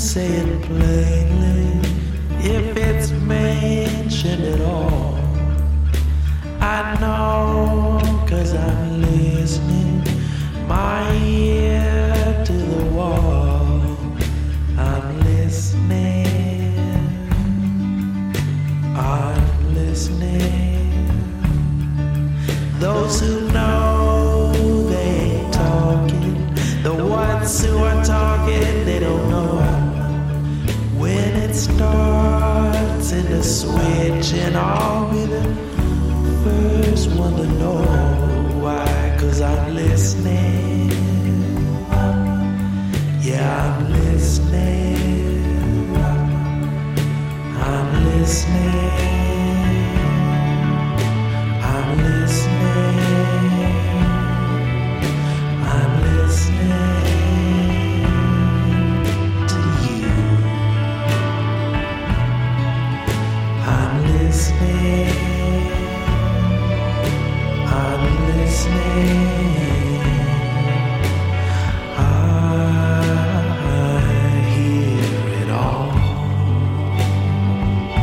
say it plainly if it's mentioned at all. I know 'cause I'm listening, my ear to the wall. I'm listening, I'm listening. Those who know they ain't talking, the ones who are talking they don't know when it starts in the switch, and I'll be the first one to know why. 'Cause I'm listening, yeah, I'm listening, I'm listening, I'm listening, I'm listening to you. I'm listening, I'm listening.